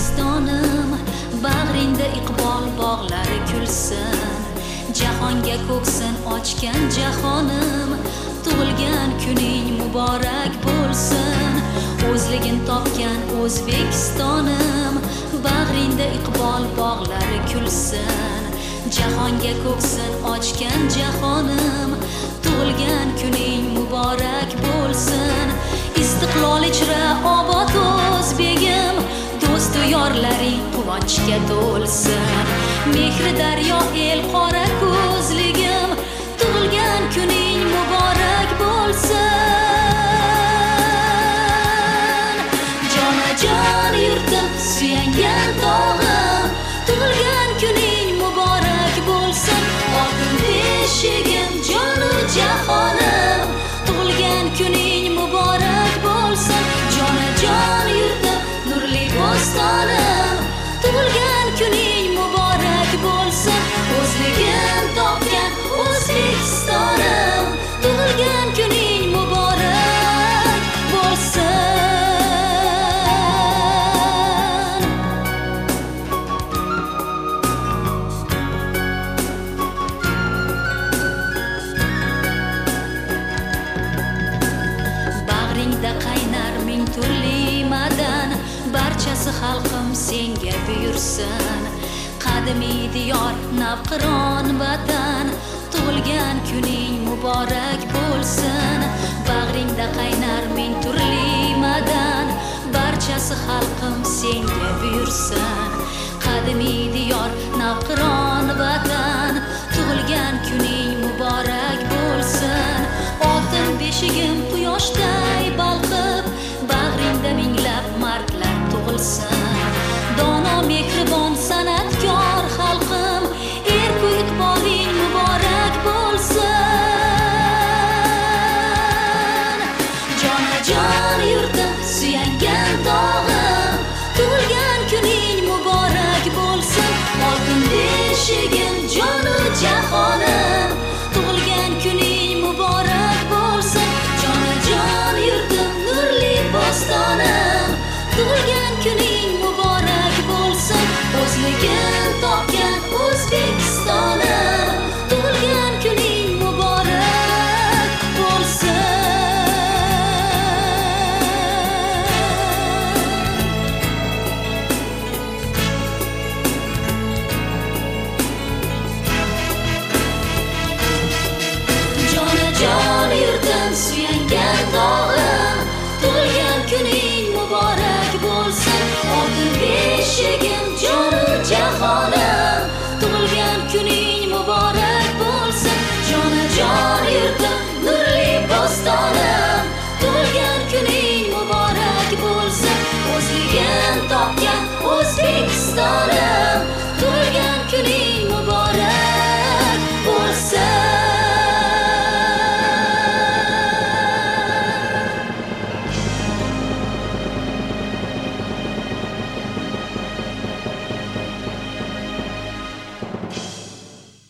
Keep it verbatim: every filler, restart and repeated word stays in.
O'zbekistonim, bag'ringda iqbol bog'lari kulsin, jahonga ko'ksin ochgan jahonim, tug'ilgan kuning muborak bo'lsin. O'zligin topgan O'zbekistonim, bag'ringda iqbol bog'lari kulsin, jahonga ko'ksin ochgan jahonim, tug'ilgan kuning muborak bo'lsin. Istiqlol ichra obod o'zbegim, do'stu yorlaring quvonchga to'lsin. Mehri daryo el qora ko'zligim, tug'ilgan kuning muborak bo'lsin. Jonajon yurtim, suyangan tog'im, tug'ilgan kuning muborak bo'lsin. Oltin beshigim, jonu jahonim, tug'ilgan kuning muborak bo'lsin. Jonajon yurtim, nurli bo'stonim, tug'ilgan kuning muborak bo'lsin. O'zligim topgan O'zbekistonim, tug'ilgan kuning muborak bo'lsin. Bag'ringda qaynar ming turli madan, barchasi xalqim senga buyursin. Qadimiy diyor, navqiron vatan, tug'ilgan kuning muborak bo'lsin. Bag'ringda qaynar ming turli madan, barchasi xalqim senga buyursin. Qadimiy diyor, navqiron vatan, tug'ilgan kuning muborak bo'lsin. Oltin beshigim quyoshday balqib, bag'ringda minglab mardlar tug'ilsin. Dono mehribon san'atkor xalqim, erku iqboling muborak bo'lsin. Jonajon yurtim, suyangan tog'im, tug'ilgan kuning muborak bo'lsin. Oltin beshigim, jonu jahon